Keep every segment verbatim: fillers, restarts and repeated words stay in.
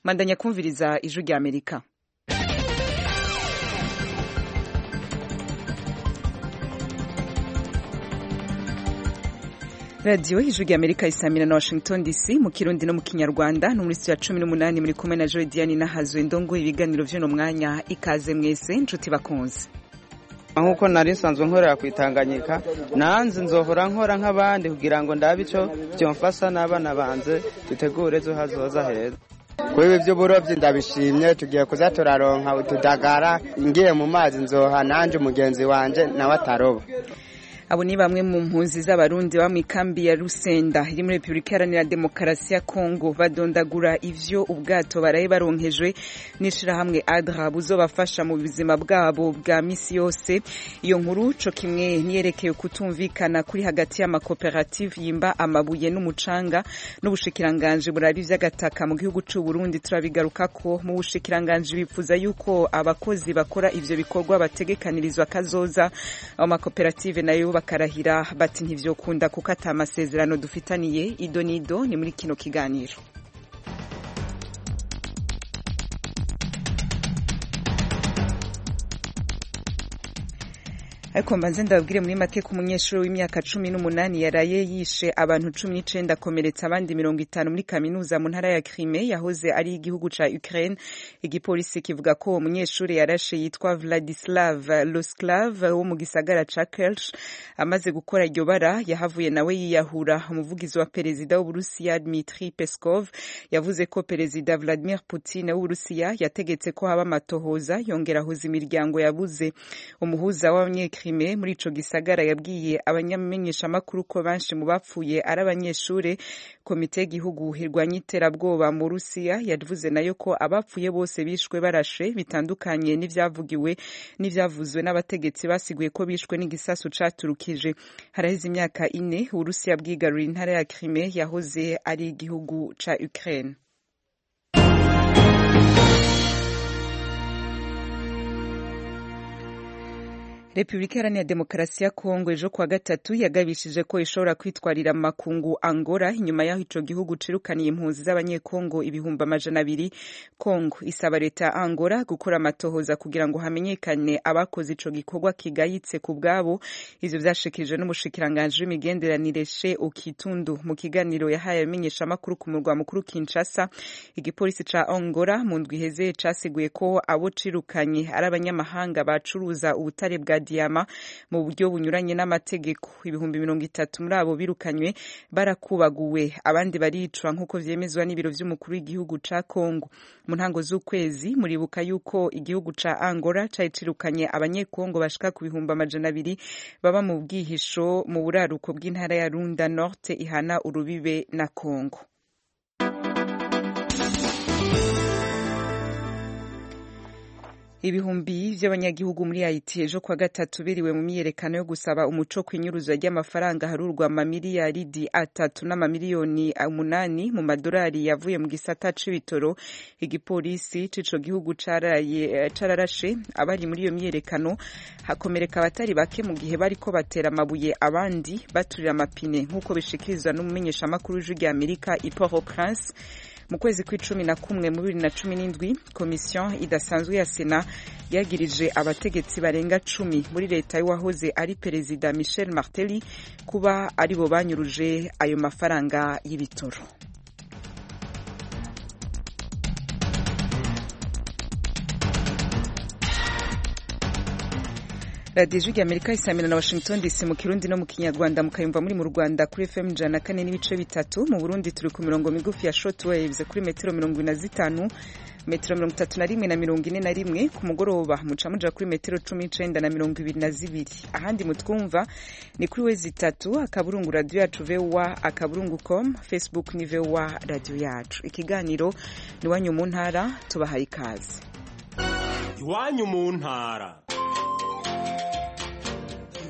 Mandanya kumviriza ijwi rya Amerika. Radio ijwi rya Amerika isamira na Washington D C mu Kirundi no mu Kinyarwanda no muri studio ya cumi n'umunani muri kumwe na Joy Diane na Hazwe Ndongo ibiganiro vyo no mwanya ikaze mwese nshuti bakunze. Nkuko nari nsanzwe nkorera kwitanganyika nanze nzohora nkora nk'abandi kugira ngo ndabico byomfasa n'abana banze dutegure zo hazoza heza. Kwewe byo burovyi ndabishimye tugiye kuza turaronka utudagara ngiye mu mazi nzoha nanje umugenzi wanje nawe ataroba. Abo ni bamwe mu mpunzi z'abarundi ba mu kambi ya Rusenda iri muri Republika Iharanira Demokarasi ya Kongo badondagura ivyo ubwato baraye baronkejwe n'ishira hamwe Adra buzobafasha mu buzima bwabo bwa misi yose. Iyo nkuru co kimwe niyerekeye kutumvikana kuri hagati y'amakoperative yimba amabuye n'umucanga n'ubushikiranganje burabi vy'agataka mu gihugu c'u Burundi turabigarukako. Mu bushikiranganje bifuza yuko abakozi bakora ivyo bikorwa bategekanirizwa kazoza abo makoperative nayo bakarahira bati ntivyo kunda kuko ata amasezerano dufitaniye. Ido nido ni muri kino kiganiro. Ariko mbanze ndababwire muri make ku munyeshuri w'imyaka cumi n'umunani yaraye yishe abantu cumi n'icenda akomeretsa abandi mirongo itanu muri kaminuza mu ntara ya Crimea yahoze ari igihugu ca Ukraine. Igipolisi kivuga ko uwo munyeshuri yarashe yitwa Vladislav Losklav wo mu gisagara ca Kerch. Amaze gukora iryo bara yahavuye nawe yiyahura. Umuvugizi wa perezida w'Uburusiya Dmitry Peskov yavuze ko perezida Vladimir Putin w'Uburusiya yategetse ko haba amatohoza yongera hoza imiryango yabuze. Umuhuza w'abanye Crimea muri ico gisagara yabwiye abanyamenyesha makuru ko banshi mu bapfuye ari abanyeshure. Komite y'igihugu hirwanya iterabwoba mu Rusiya yavuze nayo ko abapfuye bose bishwe barashe bitandukanye n'ivyavugiwe n'ivyavuzwe n'abategetsi basiguye ko bishwe n'igisasu caturukije. Haraheze imyaka ine Urusiya bwigarura intara ya Crimea yahoze ari igihugu ca Ukraine. Republika Iharanira Demokarasi ya Kongo ejo kwa gatatu yagabishije ko ishobora kwitwarira makungu Angola inyuma yaho ico gihugu cirukaniye impunzi z'abanyekongo ibihumbi amajana abiri. Kongo isaba leta ya Angola gukora amatohoza kugira ngo hamenyekane abakoze ico gikorwa kigayitse ku bwabo. Ivyo vyashikirije n'umushikiranganje w'imigenderanire She Okitundu mu kiganiro yahaye abamenyesha makuru ku murwa mukuru Kinshasa. Igipolisi ca Angola mu ndwi iheze casiguye ko abo cirukanye ari abanyamahanga bacuruza ubutare bwa diyama mu buryo bunyuranye n'amategeko. Ibihumbi mirongo itatu muri abo birukanywe barakubaguwe, abandi baricwa nk'uko vyemezwa n'ibiro vy'umukuru w'igihugu ca Kongo. Mu ntango z'ukwezi muribuka yuko igihugu ca Angola cayicirukanye abanyekongo bashika ku bihumbi amajana abiri baba mu bwihisho mu buraruko bw'intara ya Runda Norte ihana urubibe na Kongo. Ibihumbi vy'abanyagihugu muri Haiti ejo kwa gatatu biriwe mu myiyerekano yo gusaba umuco kwinyuruza ry'amafaranga harurwa amamiliyaridi atatu n'amamiliyoni umunani mu madolari yavuye mu gisata c'ibitoro. Igipolisi c'ico gihugu caraye cararashe abari muri iyo myiyerekano, hakomereka abatari bake mu gihe bariko batera amabuye abandi baturira amapine nk'uko bishikirizwa n'umumenyesha makuru w'ijwi rya Amerika i Port-au-Prince. Mu kwezi kw'icumi na kumwe mu bibiri na cumi n'indwi komisiyo idasanzwe ya Sena yagirije abategetsi barenga cumi muri leta y'uwahoze ari perezida Michel Martelly kuba aribo banyuruje ayo mafaranga y'ibitoro. Radio Ijwi rya Amerika isamira na Washington D C mu Kirundi no mu Kinyarwanda mukayumva muri mu Rwanda kuri F M ijana na kane n'ibice bitatu. Mu Burundi turi ku mirongo migufi ya shortwaves kuri metero mirongo ine na zitanu, metero mirongo itatu na rimwe na mirongo ine na rimwe. Ku mugoroba muca muja kuri metero cumi n'icenda na mirongo ibiri na zibiri. Ahandi mutwumva ni kuri wezi itatu akaburungu radio yacu V O A akaburungu com, Facebook ni V O A radio yacu. Ikiganiro ni wanyu mu ntara, tubahaye ikaze. Iwanyu mu ntara.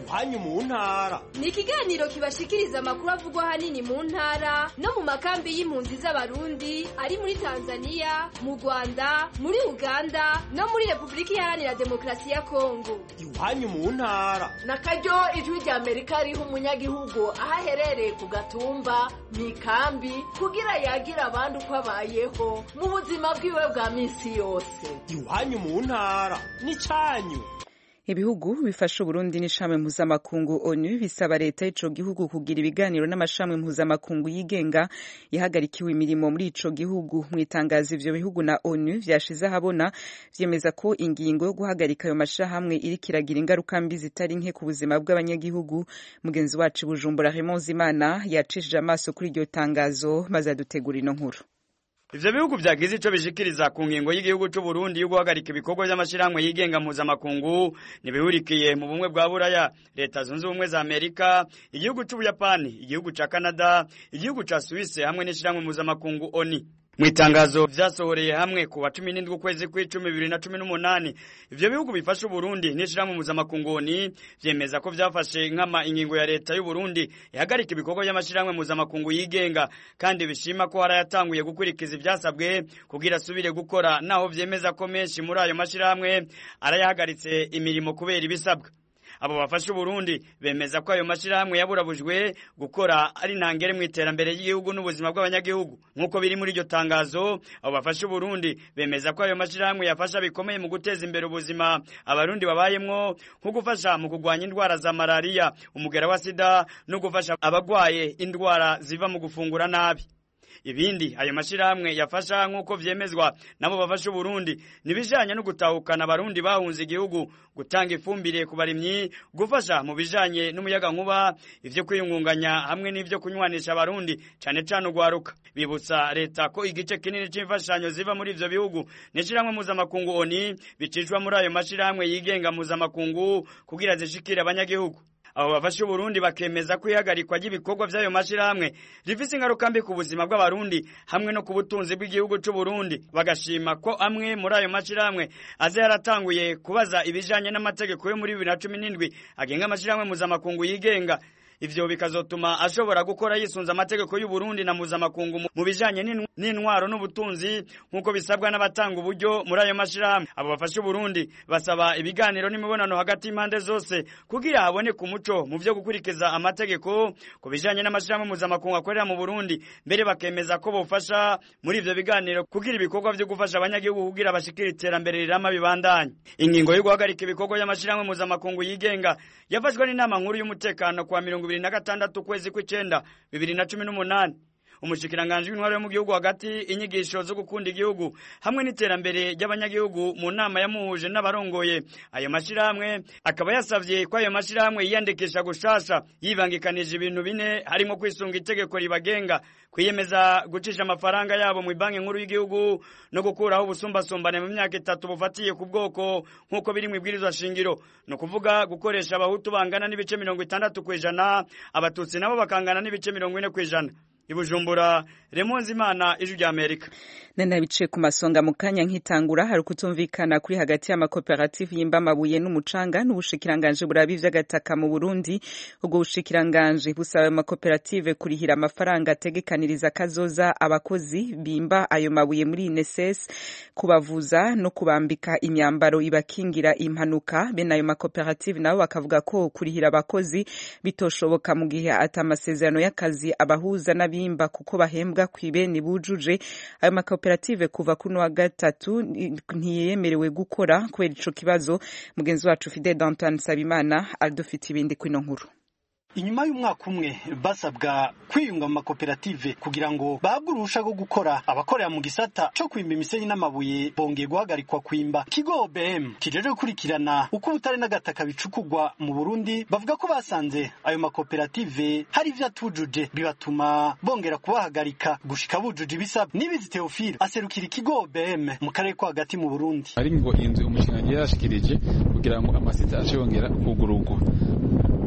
iwanyu mu ntara. Ni ikiganiro kibashikiriza amakuru avugwa hanini mu ntara no mu makambi y'impunzi z'abarundi ari muri Tanzania, mu Rwanda, muri Uganda no muri Republika Iharanira Demokarasi ya Kongo. Iwanyu mu ntara. Nakaryo ijwi rya Amerika riha umunyagihugu aho aherereye ku gatumba mu ikambi kugira yagira abandi uko abayeho mu buzima bwiwe bwa minsi yose. Iwanyu mu ntara ni canyu. Ibihugu bifasha Burundi n'ishami mpuzamakungu ONU bisaba leta y'ico gihugu kugira ibiganiro n'amashami mpuzamakungu yigenga yahagarikiwe imirimo muri ico gihugu. Mu itangazo ivyo bihugu na ONU vyashize ahabona vyemeza ko ingingo yo guhagarika ayo mashirahamwe iri kiragira ingaruka mbi zitari nke ku buzima bw'abanyagihugu. Mugenzi wacu Bujumbura Raymond Zimana yacishije amaso kuri iryo tangazo maze adutegura ino nkuru. Ivyo bihugu vyagize ico bishikiriza ku ngingo y'igihugu c'u Burundi yo guhagarika ibikorwa by'amashirahamwe yigenga mpuzamakungu nibihurikiye mu bumwe bwa Buraya, Leta Zunze Ubumwe za Amerika, igihugu c'u Buyapani, igihugu ca Canada, igihugu ca Suisse hamwe n'ishirahamwe mpuzamakungu ONU. Mwitangazo vyasohoreye hamwe ku wa cumi n'indwi ukwezi kw'icumi bibiri na cumi n'umunani, ivyo bihugu bifasha Burundi n'ishirahamwe mpuzamakungu ONU vyemeza ko vyafashe nkama ingingo ya leta y'u Burundi ihagarika ibikorwa by'amashirahamwe mpuzamakungu yigenga, kandi bishima ko harayatanguye gukurikiza ivyasabwe kugira asubire gukora, naho vyemeza ko menshi muri ayo mashirahamwe arayahagaritse imirimo kubera ibisabwa. Abo bafasha Burundi bemeza ko ayo mashirahamwe yaburabujwe gukora ari ntangere mu iterambere ry'igihugu n'ubuzima bw'abanyagihugu. Nkuko biri muri iryo tangazo, abo bafasha Burundi bemeza ko ayo mashirahamwe yafasha bikomeye mu guteza imbere ubuzima abarundi babayemwo, nko gufasha mu kugwanya indwara za malaria, umugera wa sida no gufasha abagwaye indwara ziva mu gufungura nabi. Ibindi ayo mashirahamwe yafasha nkuko vyemezwa nabo bafasha Burundi nibijanye no gutahukana abarundi bahunze igihugu, gutanga ifumbire ku barimyi, gufasha mu bijanye n'umuyaga nkuba, ivyo kwiyungunganya hamwe n'ivyo kunywanisha abarundi cane cane ugwaruka. Bibutsa leta ko igice kinini c'imfashanyo ziva muri ivyo bihugu n'ishirahamwe mpuzamakungu ONU bicishwa muri ayo mashirahamwe yigenga mpuzamakungu kugira zishikire abanyagihugu. Abo bafasha Burundi bakemeza ko ihagarikwa ry'ibikorwa vy'ayo mashirahamwe rifise ingaruka mbi ku buzima bw'abarundi hamwe no ku butunzi bw'igihugu c'u Burundi. Bagashima ko amwe muri ayo mashirahamwe aze yaratanguye kubaza ibijanye n'amategeko yo muri bibiri na cumi n'indwi agenga amashirahamwe mpuzamakungu yigenga. Ivyo bikazotuma ashobora gukora yisunza amategeko y'u Burundi na mpuzamakungu mu bijanye n'intwaro n'ubutunzi nkuko bisabwa n'abatanga uburyo muri ayo mashirahamwe. Abo bafasha Burundi basaba ibiganiro n'imibonano hagati y'impande zose kugira habone ku muco mu vyo gukurikiza amategeko ku bijanye n'amashirahamwe mpuzamakungu akorera mu Burundi, mbere bakemeza ko bofasha muri ivyo biganiro kugira ibikorwa vyo gufasha abanyagihugu kugira bashikira iterambere rirama bibandanye. Ingingo yo guhagarika ibikorwa by'amashirahamwe mpuzamakungu yigenga yafashwe n'inama nkuru y'umutekano kwa mirongo ibiri na gatandatu kwezi kw'icenda bibiri na cumi n'umunani. Umushikiranganje w'intwaro yo mu gihugu hagati, inyigisho zo gukunda igihugu hamwe n'iterambere ry'abanyagihugu mu nama yamuhuje n'abarongoye ayo mashirahamwe, akaba yasavye ko ayo mashirahamwe yiyandikisha gushasha yibangikanije ibintu bine, harimo kwisunga itegeko ribagenga, kwiyemeza gucisha amafaranga yabo mu banki nkuru y'igihugu no gukuraho ubusumbasumbane mu myaka itatu bufatiye ku bwoko nkuko biri mu ibwirizwa shingiro, no kuvuga gukoresha abahutu bangana n'ibice mirongo itandatu kw'ijana, abatutsi nabo bakangana n'ibice mirongo ine kw'ijana. Ibujumbura, Raymond Zimana, Ijwi rya Amerika. Nena bice ku masonga mu kanya nkitangura hari kutumvikana kuri hagati y'amakoperative y'imbamabuye n'umucanga n'ubushikiranganje burabi vy'agataka mu Burundi. Ubwo bushikiranganje busaba amakoperative kurihira amafaranga ategekaniriza kazoza abakozi bimba ayo mabuye muri N S S, kubavuza no kubambika imyambaro ibakingira impanuka. Bene ayo makoperative nabo bakavuga ko kurihira abakozi bitoshoboka mu gihe atamasezerano y'akazi abahuza n'abimba kuko bahembwa kwibeni bujuje. Ayo makoperative kuva kuno wa gatatu ntiyemerewe gukora kubera ico kibazo. Mugenzi wacu Fidel Danton Sabimana adufite ibindi kwino nkuru. Inyuma y'umwaka umwe basabwa kwiyunga mu makoperative kugira ngo bahabwe uruhusha rwo gukora, abakorera mu gisata cyo kwimba imisenyi n'amabuye bongeye guhagarikwa kwimba. Kigo O B M kijeje gukurikirana uko ubutare n'agataka bicukugwa mu Burundi bavuga ko basanze ayo makoperative hari ivyo atujuje bibatuma bongera kubahagarika gushika bujuje ibisabwa. Nibizi Theophile aserukira Kigo O B M mu karere ko hagati mu Burundi. Ari ngo inzu umushinga yashikirije kugira ngo amasita ashobongera kugurugwa.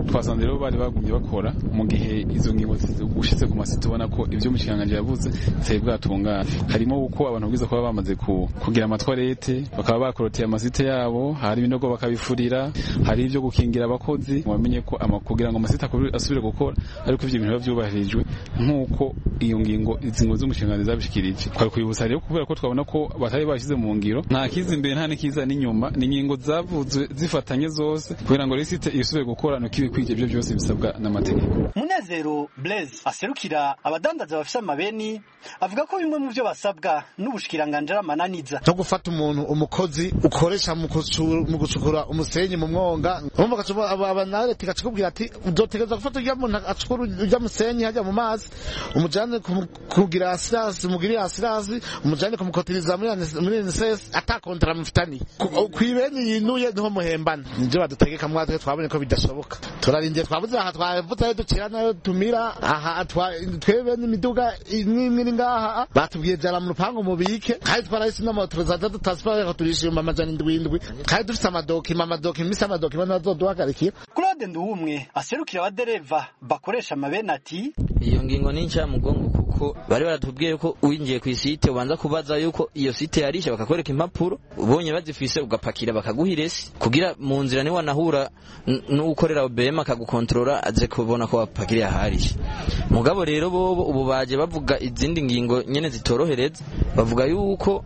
twasanze rero bari bagumye bakora mu gihe izo ngingo gushitse ku masite ubona ko ibyo mushikanganje yavuze bitari bwatungana. Harimo uko abantu bwiza kuba bamaze kugira amatwarete bakaba bakoroteye amasite yabo, hari ibinogo bakabifurira, hari ibyo gukingira abakozi bamenye ko kugira ngo amasite asubire gukora ariko ivyo bintu byubahirijwe nk'uko iyo ngingo izingo z'umushingano zabishikirije. Twari kuyibutsa rero kubera ko twabona ko batari bashize mu ngiro, nta kiza imbere nta nikiza n'inyuma, ni ingingo zavuzwe zifatanye zose kugira ngo resite isubire gukora no kibikwije ibyo byose bisabwa n'amategeko. Munezero Blaise aserukira abadandaza bafise amabeni avuga ko bimwe mu byo basabwa n'ubushikiranganje amananiza cyo gufata umuntu umukozi ukoresha mu gucukura umusenyi mu mwonga, umva gacuba abanare tikacikubwira ati uzotegeza gufata ujya muntu acukura ujya musenyi hajya mu mazi umujane kugira asirasi mugiri asirasi umujane kumukotiriza muri muri N S S atakontara mufitani kwibeni yinuye niho muhembana. Nje badutegeka mwatwe twabonye ko bidashoboka, turarindye twabuze aha twavuze ducira nayo tumira aha twebe n'imiduga imwe ngaha batubwiye jara mu rupango mubike kandi twarahise n'amoto za data transfer ko turishima amajana indwi kandi dufite amadoki amadoki misa amadoki bana bazoduhagarikira. Claude Nduwumwe aserukira abadereva bakoresha amabeni ati iyo ngingo ni nca mugongo kuko bari baratubwiye ko uwinjiye ku site ubanza kubaza yuko iyo site yarisha bakakwereka impapuro ubonye bazifise ugapakira bakaguhirese kugira mu nzira ni wanahura n'ukorera O B M akagukontrola aze kubona ko wapakiriye aharisha. Mugabo rero bobo ubu baje bavuga izindi ngingo nyene zitorohereza, bavuga yuko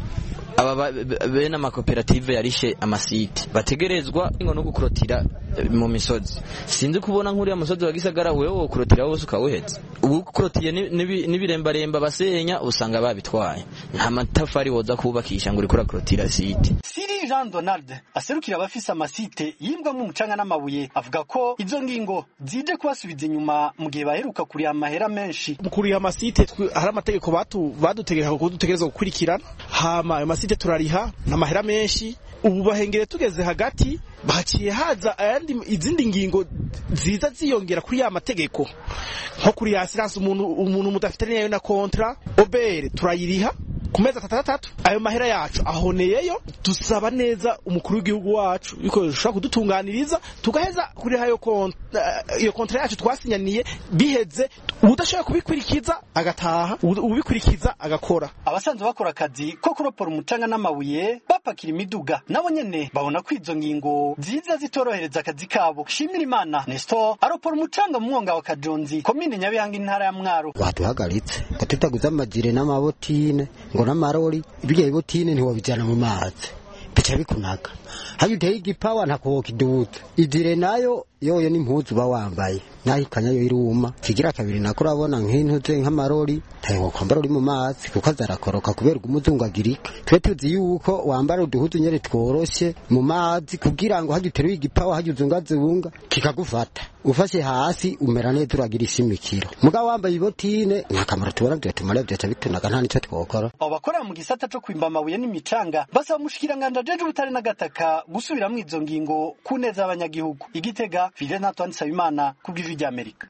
aba bene amakoperative yarishe amasite bategerezwa ngo no gukurotira mu misozi. Sinzi kubona nk'uriya musozi wa Gisagara wewe wokurotira wose ukawuheza, ubu kurotiye n'ibirembaremba basenya usanga babitwaye, nta matafari woza kubakisha ngo uri kurakurotira site. Siri Jean Donald aserukira abafise amasite yimbwa mu mucanga n'amabuye avuga ko izo ngingo zije kubasubiza inyuma mu gihe baheruka kuri amahera menshi. Mukuriye amasite hari amategeko batu badutegeka ko dutegereza gukurikirana, hama ayo masite turariha n'amahera menshi. Ubu bahengere tugeze hagati baciye haza ayandi izindi ngingo ziza ziyongera kuri ya mategeko nko kuri assurance umuntu umuntu mudafite nayo na kontra obere turayiriha ku mezi atatu. Ayo mahera yacu ahoneyeyo, dusaba neza umukuru w'igihugu wacu yuko ushaka kudutunganiriza tugaheza kuri hayo kontra iyo kontra yacu twasinyaniye biheze, udashaka kubikwirikiza agataha, ubikurikiza agakora. Abasanzwe bakora akazi ko kuropora umucanga n'amabuye bapakira imiduga nabo nyene babona ko izo ngingo ziza zitorohereza akazi kabo. Shimira Imana Nestor aropora umucanga mu mwonga wa Kajonzi komine Nyabihanga intara ya Mwaro baduhagaritse katutaguza amajire n'amabotine ngo n'amarori ibyo ibotine ntiwabijana mu mazi bica bikunaga hayo uteye igipawa ntakoboka iduka idire nayo yoyo n'impuzu bawambaye nahikanya yo iruma kigira kabiri nako urabona nk'intuze nk'amarori tayo kwambara uri mu mazi kuko azarakoroka kubera umuzungagirika. Twe tuzi yuko wambara uduhuzu nyere tworoshe mu mazi kugira ngo hagiteruye igipawa hajuzungaze bunga kikagufata ufashe hasi umera neza uragira ishimikiro. Mugabo wambaye ibotine ntakamaro tubona byo tumara byo tabitunaga nta nico twokora. Abakora mu gisata cyo kwimba amabuye n'imicanga basaba mushikiranganja jeje ubutare n'agataka gusubira mu izo ngingo kuneza abanyagihugu. Igitega Fidel Antoine Sabimana kubw'ijwi rya Amerika.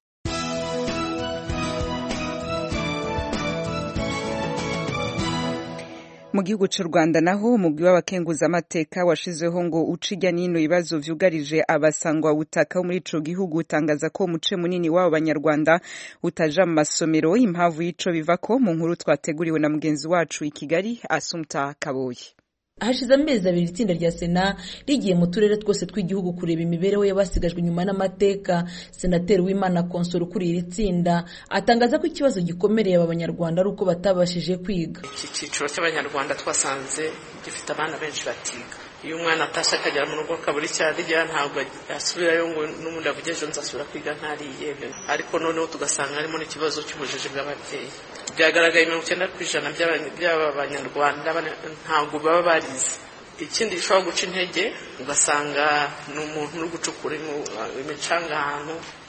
Mu gihugu cy'u Rwanda naho umugwi w'abakenguza amateka washizweho ngo ucijya nino ibibazo vyugarije abasangwa butaka muri ico gihugu utangaza ko umuce munini w'abo banyarwanda utaja mu masomero. Impamvu y'ico biva ko mu nkuru twateguriwe na mugenzi wacu i Kigali Asumta Kaboyi. Hashize amezi abiri itsinda rya Sena rigiye mu turere twose tw'igihugu kureba imibereho y'abasigajwe inyuma n'amateka. Senateri w'Imana Konsoro kuri iri tsinda atangaza ko ikibazo gikomereye abanyarwanda ari uko batabashije kwiga. Iki cyiciro cy'abanyarwanda twasanze gifite abana benshi batiga. Iyo umwana atasha akagera mu rugo kaburi cyarya ntabwo asubirayo ngo n'umuntu avugeje nzasubira kwiga ntariye. Ariko noneho tugasanga harimo n'ikibazo cy'ubujiji bw'ababyeyi. Byagaragaye mirongo icyenda ku ijana by'abanyarwanda ntabwo baba barize. Ikindi gishobora guca intege ugasanga ni umuntu uri gucukura imicanga ahantu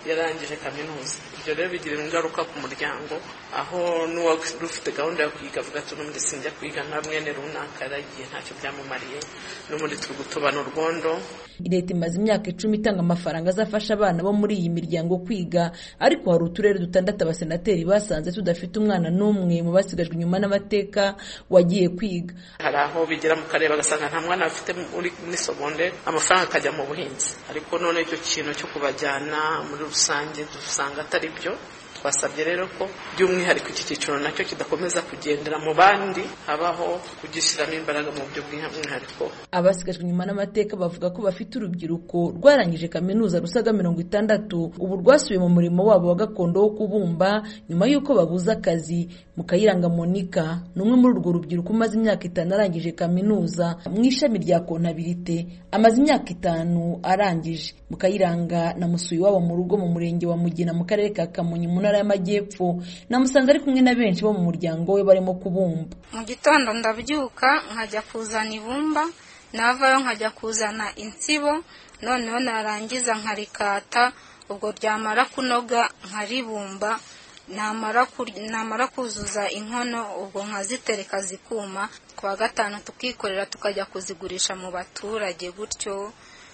yarangije kaminuza. Ibyo rero bigira ingaruka ku muryango, aho n'uwari ufite gahunda yo kwiga avuga ati n'ubundi sinjya kwiga nta mwene runaka yaragiye ntacyo byamumariye, n'ubundi turi gutobana urwondo. Leta imaze imyaka icumi itanga amafaranga azafasha abana bo muri iyi miryango kwiga, ariko hari uturere dutandatu abasenateri basanze tudafite umwana n'umwe mu basigajwe inyuma n'amateka wagiye kwiga. Hari aho bigera mu karere bagasanga nta mwana bafite muri secondaire, amafaranga akajya mu buhinzi, ariko none icyo kintu cyo kubajyana muri rusange dusanga atari byo. Twasabye rero ko by'umwihariko iki cyiciro nacyo kidakomeza kugendera mu bandi, habaho kugishyiramo imbaraga mu buryo bw'umwihariko. Abasigajwe inyuma n'amateka bavuga ko bafite urubyiruko rwarangije kaminuza rusaga mirongo itandatu ubu rwasubiye mu murimo wabo wa gakondo wo kubumba nyuma y'uko babuze akazi. Mukayiranga Monica ni umwe muri urwo rubyiruko umaze imyaka itanu arangije kaminuza mu ishami rya kontabilite, amaze imyaka itanu arangije. Mukayiranga namusuye iwabo mu rugo mu murenge wa Mugina mu karere ka Kamonyi mu ntara y'Amajyepfo, namusanze ari kumwe na benshi bo mu muryango we barimo kubumba. Mu gitondo ndabyuka nkajya kuzana ibumba, navayo nkajya kuzana insibo, noneho narangiza nkarikata, ubwo ryamara kunoga nkaribumba, namara namara kuzuza inkono ubwo nkazitereka zikuma, kwa gatanu tukikorera tukajya kuzigurisha mu baturage, gutyo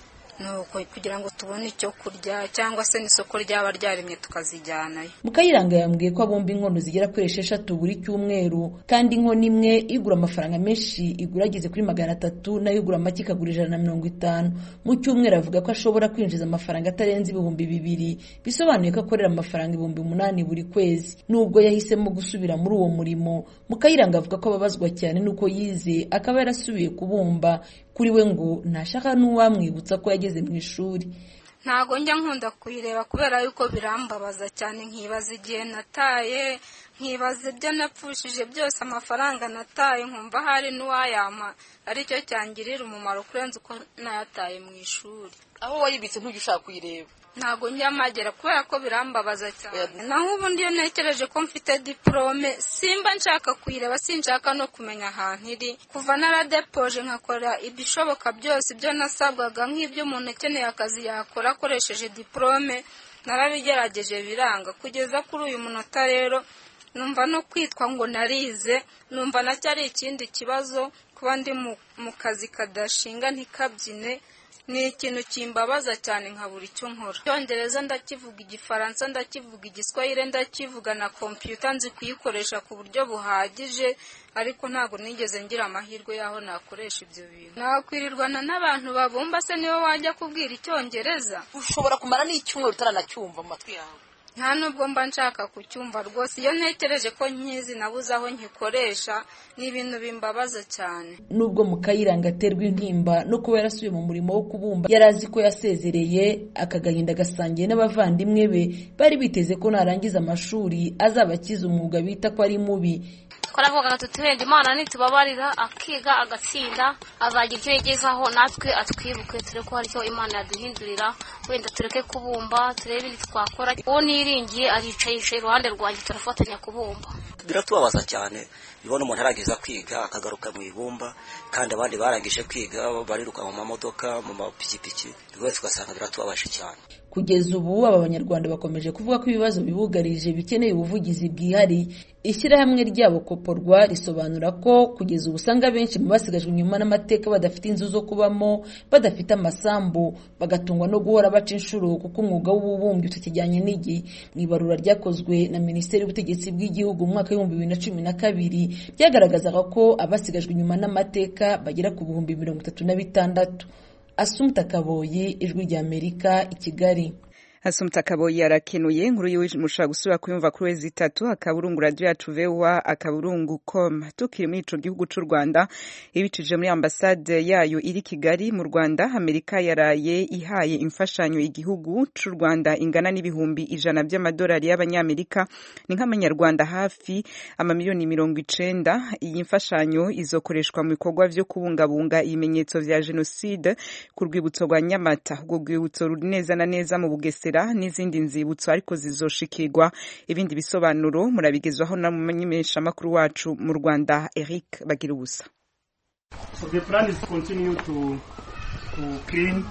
nuko kugira ngo tubone icyo kurya cyangwa se n'isoko ryaba ryarimye tukazijyanayo. Mukayiranga yambwiye ko abumba inkono zigera kuri esheshatu buri cyumweru, kandi inkono imwe igura amafaranga menshi, igura ageze kuri magana atatu, nayo igura make ikagura ijana na mirongo itanu. Mu cyumweru avuga ko ashobora kwinjiza amafaranga atarenze ibihumbi bibiri, bisobanuye ko akorera amafaranga ibihumbi umunani buri kwezi. Nubwo yahisemo gusubira muri uwo murimo, Mukayiranga avuga ko ababazwa cyane nuko yize akaba yarasubiye kubumba. Kuri we ngo ntashaka n'uwamwibutsa ko yageze mu ishuri. Ntago njya nkunda kuyireba kubera yuko birambabaza cyane, nkibaza igihe nataye, nkibaza ibyo napfushije byose, amafaranga nataye, nkumva hari n'uwayama aricyo cyangirira umumaro kurenza uko nayataye mu ishuri. Aho wayibitse ntujye ushaka kuyireba? Ntago njya magera kubera ko birambabaza cyane. Naho ubundi iyo nekereje ko mfite diplome simba nshaka kuyireba, sinshaka no kumenya ahantu iri. Kuva naradepoje nkakora ibishoboka byose ibyo nasabwaga, nk'ibyo umuntu akeneye akazi yakora akoresheje diplome, narabigerageje biranga. Kugeza kuri uyu munota rero numva no kwitwa ngo narize, numva nacyari ikindi kibazo, kuba ndi mu kazi kadashinga ntikabyine ni ikintu kimbabaza cyane, nkabura icyo nkora. Icyongereza ndakivuga, Igifaransa ndakivuga, Igiswahili ndakivuga, na computer nzi kuyikoresha ku buryo buhagije, ariko ntago nigeze ngira amahirwe yaho nakoresha ibyo bintu. Nakwirirwana n'abantu babumba, se niwe wajya kubwira Icyongereza? Ushobora kumara n'icyumweru utaranacyumva mu matwi yawe. Nta nubwo mba nshaka kucyumva rwose. Iyo ntekereje ko nkizi nabuze aho nkikoresha, ni ibintu bimbabaza cyane. Nubwo Mukayiranga aterwa intimba no kuba yarasubiye mu murimo wo kubumba, yarazi ko yasezereye, akagahinda gasangiye n'abavandimwe be bari biteze ko narangiza amashuri azabakiza umwuga bita ko ari mubi. Twaravuga tuti wenda Imana nitubabarira akiga agatsinda azagira icyo yigezaho, natwe atwibuke ture ko hari icyo Imana yaduhindurira, wenda tureke kubumba turebe ibindi twakora. Uwo niringiye aricaye iruhande rwanjye, turafatanya kubumba. Biratubabaza cyane ibona umuntu arageza kwiga akagaruka mu ibumba, kandi abandi barangije kwiga bariruka mu mamodoka mu mapikipiki, rwose ugasanga biratubabaje cyane. Kugeza ubu aba Banyarwanda bakomeje kuvuga ko ibibazo bibugarije bikeneye ubuvugizi bwihariye. Ishyirahamwe ryabo Koporwa risobanura ko kugeza ubu usanga benshi mu basigajwe inyuma n'amateka badafite inzu zo kubamo, badafite amasambu, bagatungwa no guhora baca inshuro kuko umwuga w'ububumbyi utakijyanye n'igihe. Mu ibarura ryakozwe na Minisiteri y'Ubutegetsi bw'Igihugu mu mwaka w'ibihumbi bibiri na cumi na kabiri byagaragazaga ko abasigajwe inyuma n'amateka bagera ku bihumbi mirongo itatu na bitandatu. Asumta Kaboyi, Ijwi ry'Amerika, i Kigali. Asumta Kaboyi arakenuye. Inkuru yiwe mushobora gusubira kuyumva kuri wezi itatu akaburungu radio yacu V O A akaburungu com. Tukiri muri ico gihugu c'u Rwanda, ibicije muri ambasade yayo iri Kigali mu Rwanda, Amerika yaraye ihaye imfashanyo igihugu c'u Rwanda ingana n'ibihumbi ijana by'amadolari y'abanyamerika, ni nk'amanyarwanda hafi amamiliyoni mirongo icenda. Iyi mfashanyo izokoreshwa mu bikorwa vyo kubungabunga ibimenyetso vya jenoside ku rwibutso rwa Nyamata. Urwo rwibutso ruri neza na neza mu Bugesera n'izindi nzibutso ariko zizoshikirwa. Ibindi bisobanuro murabigezwaho na mumenyesha makuru wacu mu Rwanda Eric Bagirubusa. So the plan is to continue to to clean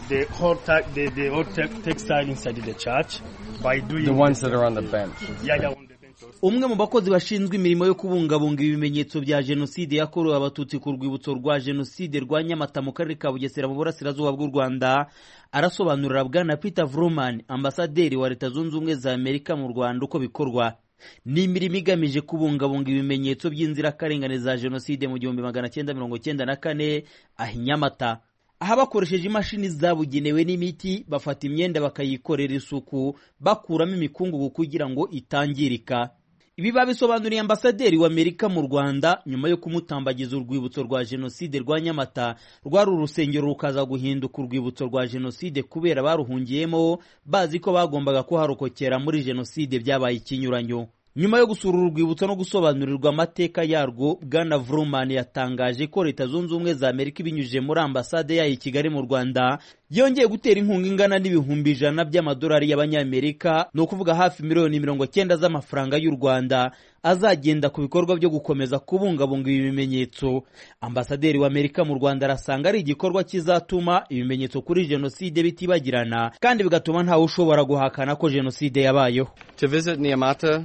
the whole ta- the, the whole te- textile inside the church by doing the ones that are on the bench. Yeah, yeah. umwe mu bakozi bashinzwe imirimo yo kubungabunga ibimenyetso bya jenoside yakorewe abatutsi ku rwibutso rwa jenoside rwa Nyamata mu karere ka Bugesera mu burasirazuba bw'u Rwanda arasobanurira bwana Peter Vrooman, ambasaderi wa Leta Zunze Ubumwe za Amerika mu Rwanda, uko bikorwa. Ni imirimo igamije kubungabunga ibimenyetso by'inzirakarengane za jenoside mu gihumbi magana cyenda mirongo cyenda na kane aho i Nyamata. Aha bakoresheje imashini zabugenewe n'imiti, bafata imyenda bakayikorera isuku bakuramo imikungugu kugira ngo itangirika. Ibi babisobanuriye ambasaderi wa Amerika mu Rwanda nyuma yo kumutambagiza urwibutso rwa jenoside rwa Nyamata, rwari urusengero rukaza guhinduka urwibutso rwa jenoside kubera baruhungiyemo bazi ko bagombaga kuharokokera muri jenoside byabaye ikinyuranyo. Nyuma yo gusura urwibutso no gusobanurirwa amateka yarwo, bwana Vrooman yatangaje ko Leta Zunze Ubumwe za Amerika ibinyujije muri ambasade yayo i Kigali mu Rwanda yongeye gutera inkunga ingana n'ibihumbi ijana by'amadolari y'abanyamerika, no kuvuga hafi miliyoni mirongo cyenda z'amafaranga y'u Rwanda, azagenda ku bikorwa byo gukomeza kubungabunga ibi bimenyetso. Ambasaderi wa Amerika mu Rwanda arasanga ari igikorwa kizatuma ibimenyetso kuri jenoside bitibagirana kandi bigatuma ntawe ushobora guhakana ko jenoside yabayeho. To visit Nyamata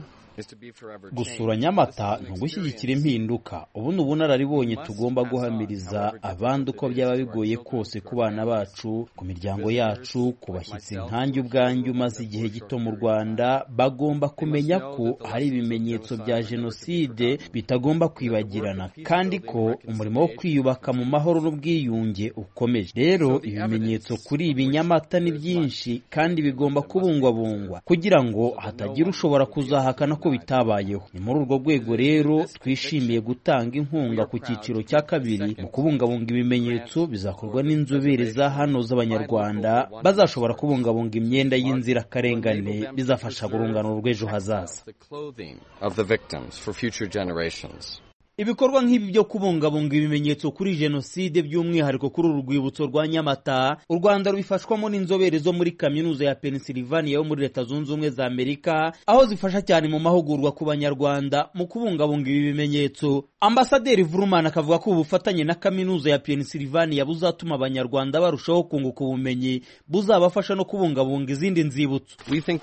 gusura Nyamata ni ugushyigikira impinduka. Ubu ni ubunararibonye tugomba guhamiriza abandi uko byaba bigoye kose ku bana bacu, ku miryango yacu, ku bashyitsi nkanjye ubwanjye umaze igihe gito mu Rwanda. Bagomba kumenya ko hari ibimenyetso bya jenoside bitagomba kwibagirana kandi ko umurimo wo kwiyubaka mu mahoro n'ubwiyunge ukomeje. Rero ibimenyetso kuri ibi Nyamata ni byinshi kandi bigomba kubungwabungwa kugira ngo hatagira ushobora kuzahakana ko bitabayeho. Ni muri urwo rwego rero twishimiye gutanga inkunga ku cyiciro cya kabiri mu kubungabunga ibimenyetso. Bizakorwa n'inzobere za hano z'Abanyarwanda bazashobora kubungabunga imyenda y'inzirakarengane, bizafasha urungano rw'ejo hazaza. Ibikorwa nk'ibi byo kubungabunga ibimenyetso kuri jenoside by'umwihariko kuri uru rwibutso rwa Nyamata, u Rwanda rubifashwamo n'inzobere zo muri kaminuza ya Pennsylvania yo muri Leta Zunze Ubumwe za Amerika, aho zifasha cyane mu mahugurwa ku Banyarwanda mu kubungabunga ibi bimenyetso. Ambasaderi Vrooman akavuga ko ubufatanye na kaminuza ya Pennsylvania buzatuma Abanyarwanda barushaho kunguka ubumenyi buzabafasha no kubungabunga izindi nzibutso.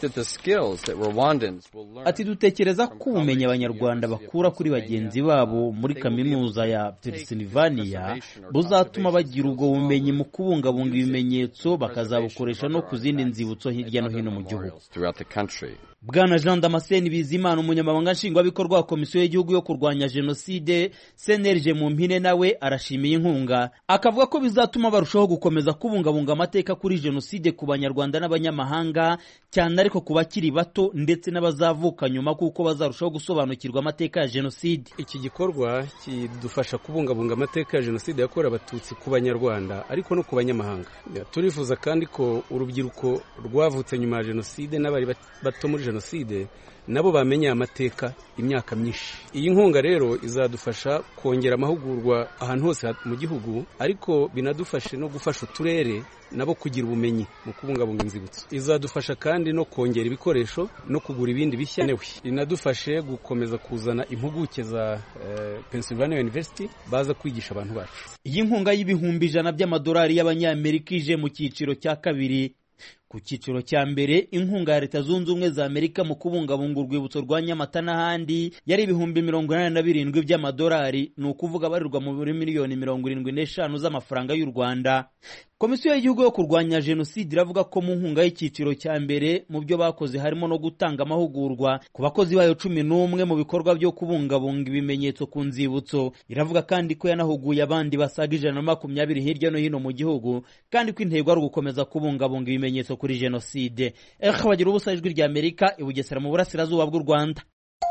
Ati dutekereza ko ubumenyi Abanyarwanda bakura kuri bagenzi babo muri kaminuza ya Pennsylvania buzatuma bagira ubwo bumenyi mu kubungabunga ibimenyetso, bakazabukoresha no ku zindi nzibutso hirya no hino mu gihugu. Bwana Jean Damascene Bizimana, umunyamabanga nshingwabikorwa wa Komisiyo y'Igihugu yo kurwanya Jenoside C N L G mu mpine, nawe arashimiye inkunga, akavuga ko bizatuma barushaho gukomeza kubungabunga amateka kuri jenoside ku Banyarwanda n'abanyamahanga, cyane ariko ku bakiri bato ndetse n'abazavuka nyuma, kuko bazarushaho gusobanukirwa amateka ya jenoside. Iki gikorwa kidufasha kubungabunga amateka ya jenoside yakorewe abatutsi ku Banyarwanda ariko no ku banyamahanga. Turifuza kandi ko urubyiruko rwavutse nyuma ya jenoside n'abari bato muri jenoside nabo bamenye amateka imyaka myinshi. Iyi nkunga rero izadufasha kongera amahugurwa ahantu hose mu gihugu, ariko binadufashe no gufasha uturere nabo kugira ubumenyi mu kubungabunga inzibutso. Izadufasha kandi no kongera ibikoresho no kugura ibindi bishya newe. Inadufashe gukomeza kuzana impuguke za uh, Pennsylvania University baza kwigisha abantu bacu. Iyi nkunga y'ibihumbi ijana by'amadolari y'Abanyamerika ije mu cyiciro cya kabiri. Ku cyiciro cya mbere, inkunga ya Leta Zunze Ubumwe za Amerika mu kubungabunga urwibutso rwa Nyamata n'ahandi yari ibihumbi mirongo inani na birindwi by'amadolari, ni ukuvuga barirwa mu miliyoni mirongo irindwi n'eshanu z'amafaranga y'u Rwanda. Komisiyo y'Igihugu yo kurwanya Jenoside iravuga ko mu nkunga y'icyiciro cya mbere mu byo bakoze harimo no gutanga amahugurwa ku bakozi bayo cumi n'umwe mu bikorwa byo kubungabunga ibimenyetso ku nzibutso. Iravuga kandi ko yanahuguye abandi basaga ijana na makumyabiri hirya no hino mu gihugu, kandi ko intego ari ugukomeza kubungabunga ibimenyetso kuri jenoside. Eka bagira ubusa, Ijwi rya Amerika, i Bugesera mu burasirazuba bw'u Rwanda.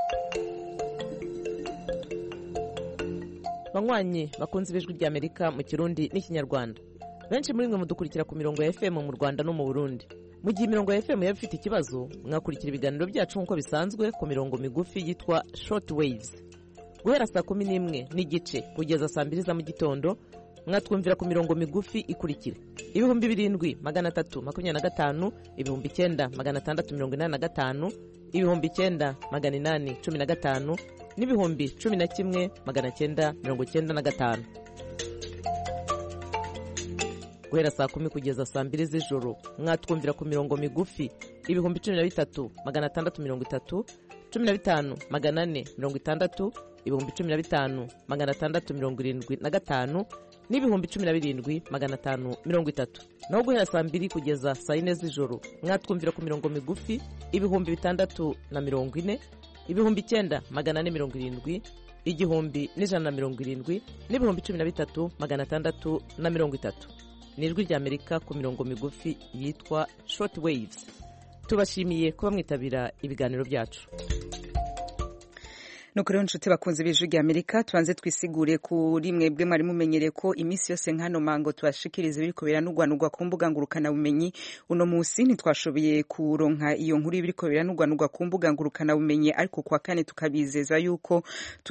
Banywanyi bakunze Ijwi rya Amerika mu Kirundi n'Ikinyarwanda, benshi muri mwe mudukurikira ku mirongo ya F M mu Rwanda no mu Burundi. Mu gihe imirongo ya F M yaba ifite ikibazo, mwakurikira ibiganiro byacu nk'uko bisanzwe ku mirongo migufi yitwa short waves. Guhera saa kumi n'imwe n'igice kugeza saa mbiri za mu gitondo, mwatwumvira ku mirongo migufi ikurikira: ibihumbi birindwi magana atatu makumyabiri na gatanu, ibihumbi icyenda magana atandatu mirongo inani na gatanu, ibihumbi icyenda magana inani cumi na gatanu, n'ibihumbi cumi na kimwe magana cyenda mirongo cyenda na gatanu. guhera saa kumi kugeza saa mbiri z'ijoro mwatwumvira ku mirongo migufi ibihumbi cumi na bitatu magana atandatu mirongo itatu, cumi na bitanu magana ane mirongo itandatu, ibihumbi cumi na bitanu magana atandatu mirongo irindwi na gatanu n'ibihumbi cumi na birindwi magana atanu mirongo itatu. naho guhera saa mbiri kugeza saa yine z'ijoro mwatwumvira ku mirongo migufi ibihumbi bitandatu na mirongo ine, ibihumbi icyenda magana ane mirongo irindwi, igihumbi n'ijana na mirongo irindwi n'ibihumbi cumi na bitatu magana atandatu na mirongo itatu. ni ijwi ry'Amerika ku mirongo migufi yitwa short waves. tubashimiye kuba mwitabira ibiganiro byacu. nuko rero nshuti bakunze b'ijwi ry'Amerika tubanze twisigure kuri mwebwe mwari mumenyereye ko iminsi yose nkano mango tubashikiriza ibiri kubera n'ugwanugwa ku mbuga ngurukana bumenyi. uno munsi ntitwashoboye kuronka iyo nkuru ibiri kubera n'ugwanugwa ku mbuga ngurukana bumenyi, ariko kwa kane tukabizeza yuko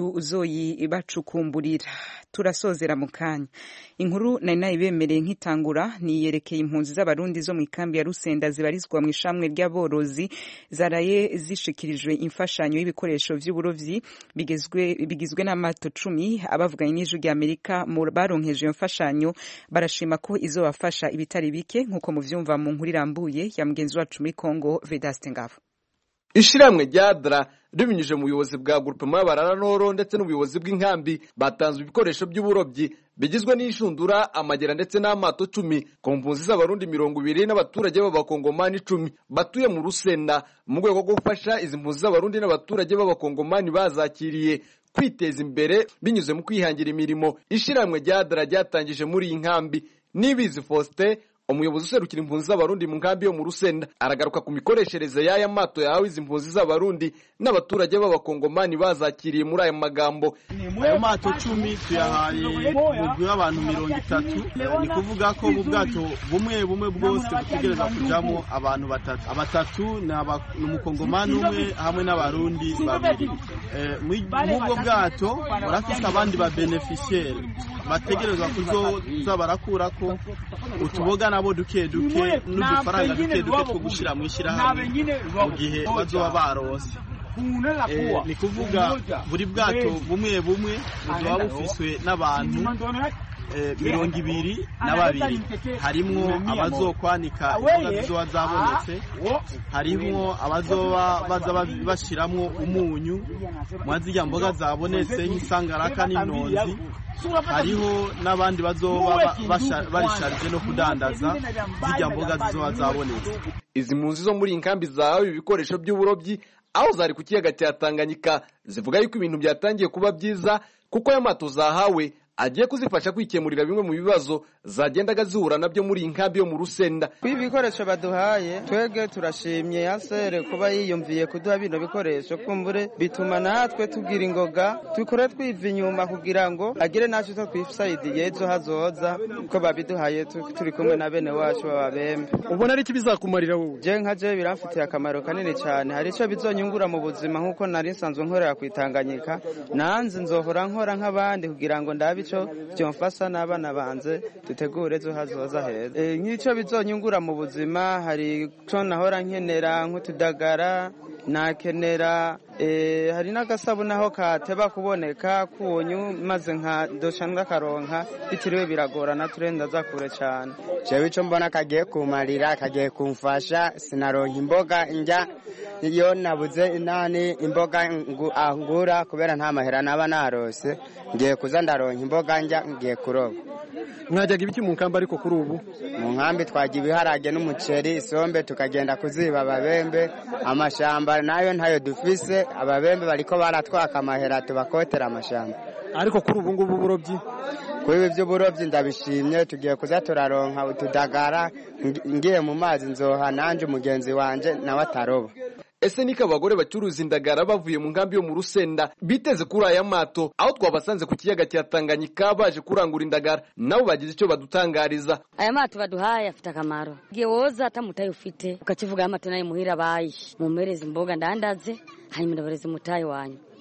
tuzoyibacukumburira. turasozera mu kanya. inkuru nari nayibemereye nk'itangura niyerekeye impunzi z'abarundi zo mu ikambi ya Rusenda zibarizwa mu ishamwe ry'aborozi zaraye zishikirijwe imfashanyo y'ibikoresho vy'uburovyi bigizwe bigizwe n'amato cumi. abavuganye n'ijwi ry'Amerika baronkeje iyo mfashanyo barashima ko izobafasha ibitari bike nk'uko muvyumva mu nkuru irambuye ya mugenzi wacu muri Kongo Vedaste Ngabo. Ishiramwe ryadra ribinyuje mu buyobozi bwa groupement y'abarara noro ndetse n'ubuyobozi bw'inkambi batanzwe ibikoresho by'uburobyi bigizwe n'inshundura, amagera ndetse n'amato cumi ku mpunzi z'abarundi mirongo ibiri n'abaturage b'abakongomani icumi batuye mu Rusenda mu rwego rwo gufasha izi mpunzi z'abarundi n'abaturage b'abakongomani bazakiriye kwiteza imbere binyuze mu kwihangira imirimo. Ishiramwe ryadra ryatangije muri iyi nkambi. Nibizi Faustin, umuyobozi userukira impunzi z'abarundi mu nkambi yo mu Rusenda, aragaruka ku mikoreshereze y'aya mato yahawe izi mpunzi z'abarundi n'abaturage b'abakongomani bazakiriye muri aya magambo. Ayo mato cumi tuyahaye umugwi w'abantu mirongo itatu, ni kuvuga ko mu bwato bumwe bumwe bwose butegereza kujamo abantu batatu. Abatatu ni umukongomani umwe hamwe n'abarundi babiri. Mubwo bwato barafise abandi ba beneficiaire bategerezwa kuzoza barakurako utuboga nabo duke duke n'udufaranga duke duke two gushira mu ishyirahamwe mu gihe bazoba barose. Ni kuvuga buri bwato bumwe bumwe buzoba bufiswe n'abantu mirongo ibiri na babiri. Harimwo abazokwanika imboga zizoba zabonetse, harimwo abazoba baza bashiramwo umunyu mwazirya mboga zabonetse nk'isangaraka n'inonzi, hariho n'abandi bazoba barisharije no kudandaza zirya mboga zizoba zabonetse. Izi mpunzi zo muri inkambi zahawe ibikoresho by'uburobyi aho zari ku kiyaga cya Tanganyika zivuga yuko ibintu byatangiye kuba byiza kuko aya mato zahawe agiye kuzifasha kwikemurira bimwe mu bibazo zagendaga zihura nabyo muri inkambi yo mu Rusenda. Ibi bikoresho baduhaye twege turashimye yasere kuba yiyumviye kuduha bino bikoresho, kumbure bituma natwe tugira ingoga tukore twiva inyuma kugira ngo agire nacu to twifside yezo hazoza ko babiduhaye turi kumwe na bene wacu babembe. Ubona ari kibizakumarira wowe? Je nkaje biramfitiye akamaro kanini cyane, hari ico bizonyungura mu buzima nkuko nari nsanzwe nkorera kwitanganyika, nanze nzohora nkora nk'abandi kugira ngo ndabi ico byomfasha n'abana banze dutegure zo hazoza heza. E, nk'ico bizonyungura mu buzima hari co nahora nkenera nk'utudagara nakenera, e, hari n'agasabuna aho kateba kuboneka kunyu maze nka doshanwa karonka bitiriwe biragorana turenda za kure cyane. Jewe ico mbona kagiye kumarira kagiye kumfasha, sinaronka imboga njya iyo nabuze inani imboga ngura kubera nta mahera naba narose, ngiye kuza ndaronka imboga njya ngiye kuroba. Mwajyaga ibiki mu nkambi ariko kuri ubu? Mu nkambi twagiye ibiharage n'umuceri, isombe tukagenda kuziba ababembe, amashamba nayo ntayo dufise, ababembe bariko baratwaka amahera tubakotera amashamba. Ariko kuri ubu ngubu uburobyi kuri ibi by'uburobyi ndabishimye, tugiye kuza turaronka utudagara, ngiye mu mazi nzoha nanje umugenzi wanje nawe ataroba. Ese niko abagore bacuruza indagara bavuye mu nkambi yo mu Rusenda biteze kuri aya mato aho twabasanze ku kiyaga cya Tanganyika baje kurangura indagara, nabo bagize icyo badutangariza. Aya mato baduhaye afite akamaro, giye woza atamutaye ufite ukakivuga amato nayo muhira bayi mumpereza imboga ndandaze hanyuma ndabareze mutaye wanyu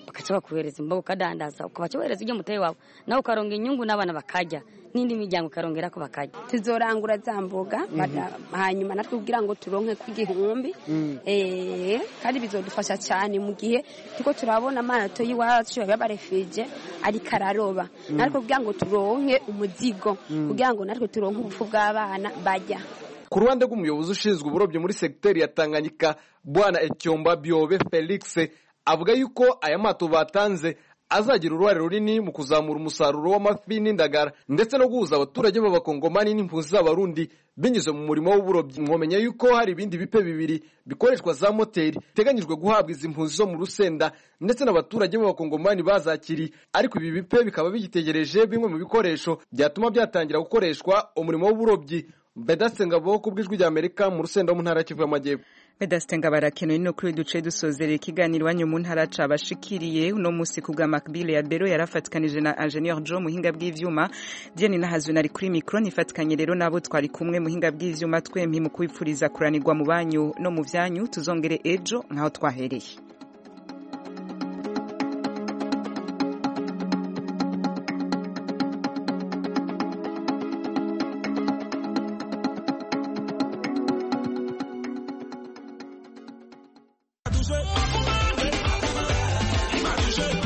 bakaca bakuhereza imboga ukadandaza ukabaca wohereza ujya mutayi wawe nawe ukaronga inyungu n'abana bakajya n'indi miryango ukarongera ko bakajya tuzorangura za mboga hanyuma natwe kugira ngo turonke kw'igihumbi eh kandi bizodufasha cyane mu gihe tuko turabona amato y'iwacu y'abarefije ari kararoba natwe kugira ngo turonke umuzigo kugira ngo natwe turonke ubufu bw'abana bajya. Ku ruhande rw'umuyobozi ushinzwe uburobyi muri segiteri ya Tanganyika Bwana Etyomba Byobe Felix avuga yuko aya mato batanze azagira uruhare runini mu kuzamura umusaruro w'amafi n'indagara ndetse no guhuza abaturage b'abakongomani n'impunzi z'abarundi binyuze mu murimo w'uburobyi. Mwomenya yuko hari ibindi bipe bibiri bikoreshwa za moteri teganyijwe guhabwa izi mpunzi zo mu Rusenda ndetse n'abaturage b'abakongomani bazakiri, ariko ibi bipe bikaba bigitegereje bimwe mu bikoresho byatuma byatangira gukoreshwa umurimo w'uburobyi. Vedaste Ngabo ku bw'ijwi rya Amerika mu Rusenda mu ntara y'Kivu y'Amajyepfo. Vedaste Ngabo arakenuye no kuri duce dusozerera ikiganiro wanyu mu ntara cabashikiriye uno musi ku bwa Macbile ya Bero yarafatikanije na Engineer Joe muhinga bw'ivyuma Diane Nahazu nari kuri micro nifatikanye rero nabo twari kumwe muhinga bw'ivyuma twempi mu kwipfuriza kuranirwa mu banyu no mu vyanyu tuzongere ejo nkaho twahereye.